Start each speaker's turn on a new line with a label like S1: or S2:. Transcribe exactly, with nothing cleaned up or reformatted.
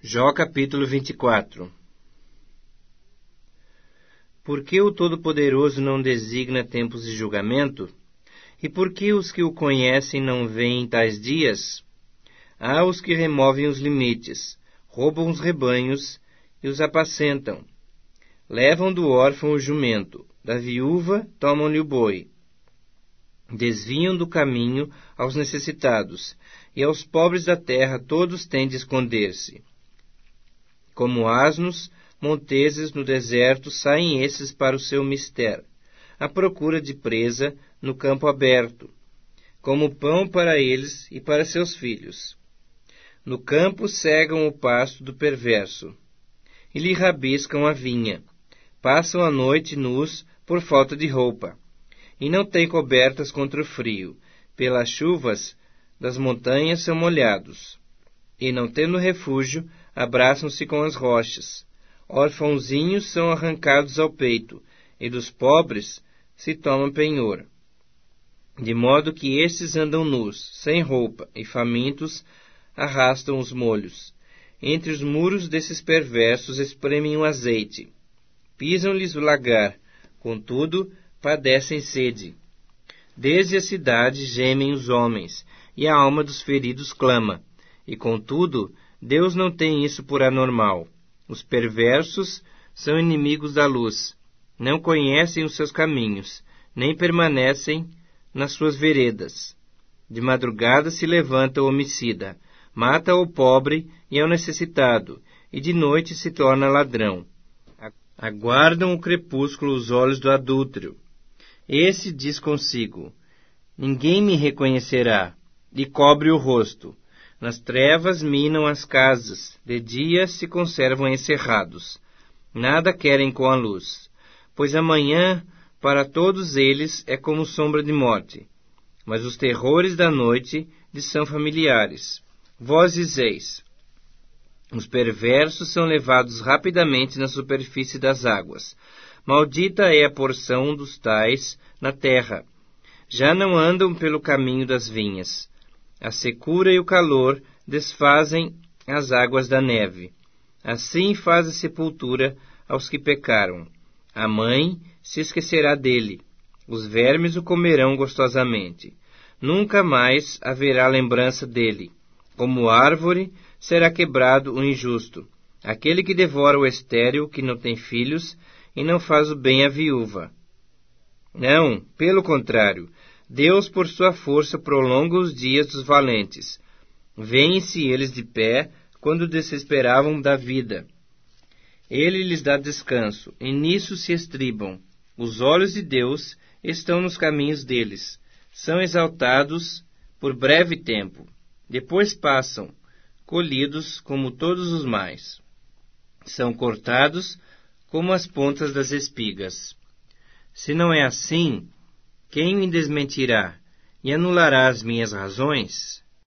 S1: Jó capítulo vinte e quatro. Por que o Todo-Poderoso não designa tempos de julgamento? E por que os que o conhecem não veem tais dias? Há os que removem os limites, roubam os rebanhos e os apacentam. Levam do órfão o jumento, da viúva tomam-lhe o boi. Desviam do caminho aos necessitados, e aos pobres da terra todos têm de esconder-se. Como asnos monteses no deserto, saem esses para o seu mister, à procura de presa no campo aberto, como pão para eles e para seus filhos. No campo cegam o pasto do perverso, e lhe rabiscam a vinha. Passam a noite nus por falta de roupa, e não têm cobertas contra o frio. Pelas chuvas das montanhas são molhados, e não tendo refúgio, abraçam-se com as rochas. Órfãozinhos são arrancados ao peito, e dos pobres se toma penhor. De modo que estes andam nus, sem roupa, e famintos arrastam os molhos. Entre os muros desses perversos espremem o azeite. Pisam-lhes o lagar, contudo padecem sede. Desde a cidade gemem os homens, e a alma dos feridos clama. E contudo, Deus não tem isso por anormal. Os perversos são inimigos da luz, não conhecem os seus caminhos, nem permanecem nas suas veredas. De madrugada se levanta o homicida, mata o pobre e ao necessitado, e de noite se torna ladrão. Aguardam o crepúsculo os olhos do adúltero. Esse diz consigo: ninguém me reconhecerá, e cobre o rosto. Nas trevas minam as casas, de dia se conservam encerrados. Nada querem com a luz, pois amanhã para todos eles é como sombra de morte. Mas os terrores da noite lhes são familiares. Vós dizeis: os perversos são levados rapidamente na superfície das águas. Maldita é a porção dos tais na terra. Já não andam pelo caminho das vinhas. A secura e o calor desfazem as águas da neve. Assim faz a sepultura aos que pecaram. A mãe se esquecerá dele. Os vermes o comerão gostosamente. Nunca mais haverá lembrança dele. Como árvore será quebrado o injusto, aquele que devora o estéril, que não tem filhos, e não faz o bem à viúva. Não, pelo contrário, Deus por sua força prolonga os dias dos valentes. Vêem-se eles de pé quando desesperavam da vida. Ele lhes dá descanso, e nisso se estribam. Os olhos de Deus estão nos caminhos deles. São exaltados por breve tempo. Depois passam, colhidos como todos os mais. São cortados como as pontas das espigas. Se não é assim, quem me desmentirá e anulará as minhas razões?